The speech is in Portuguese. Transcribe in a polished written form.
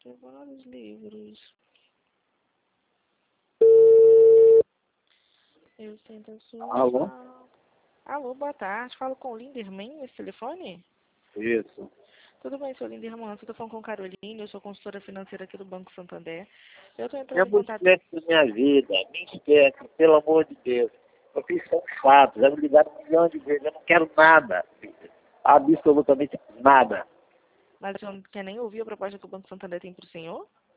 vários livros. Eu tento assustar. Alô? Alô, boa tarde. Falo com o Linderman nesse telefone? Isso. Tudo bem, seu Linderman? Você tá falando com Caroline, eu sou consultora financeira aqui do Banco Santander. Eu tô Eu entrando em não contato... esquece da minha vida. Me esquece, pelo amor de Deus. Eu fiz são chato, já me ligaram 1 milhão de vezes. Eu não quero nada. Absolutamente nada. Mas o senhor não quer nem ouvir a proposta que o Banco Santander tem para o senhor?